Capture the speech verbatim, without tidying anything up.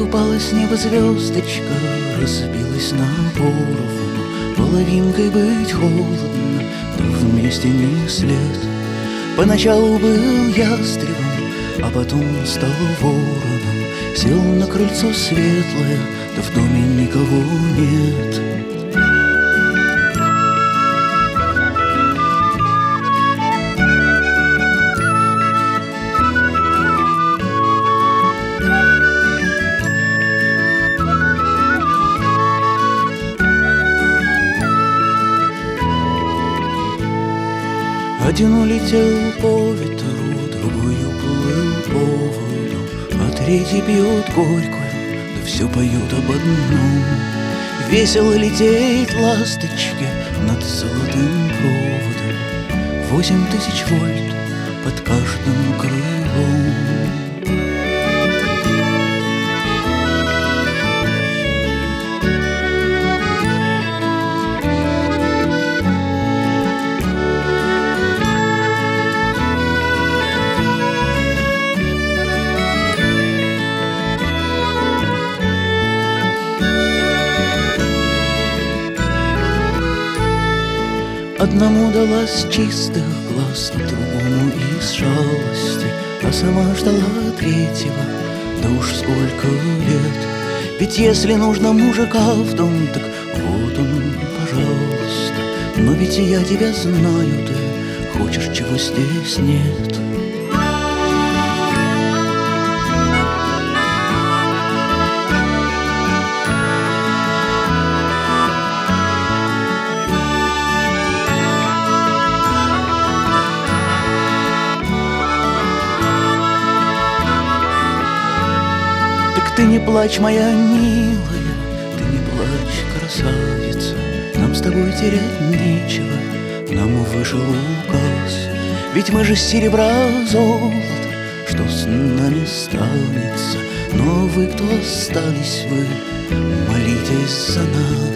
упала с неба звездочка, разбилась на поровну. Половинкой быть холодно, да вместе не след. Поначалу был ястребом, а потом стал вороном. Сел на крыльцо светлое, да в доме никого нет. Один улетел по ветру, другой уплыл по воду, а третий пьет горькую, да все поют об одном. Весело лететь ласточки над золотым проводом, восемь тысяч вольт под каждым крылом. Одному далась чистых глаз, а другому из жалости, а сама ждала третьего, да уж сколько лет. Ведь если нужно мужика в дом, так вот он, пожалуйста. Но ведь и я тебя знаю, ты хочешь, чего здесь нет. Ты не плачь, моя милая, ты не плачь, красавица. Нам с тобой терять нечего, нам вышел указ. Ведь мы же с серебра золото, что с нами станется? Но вы, кто остались, вы, молитесь за нас.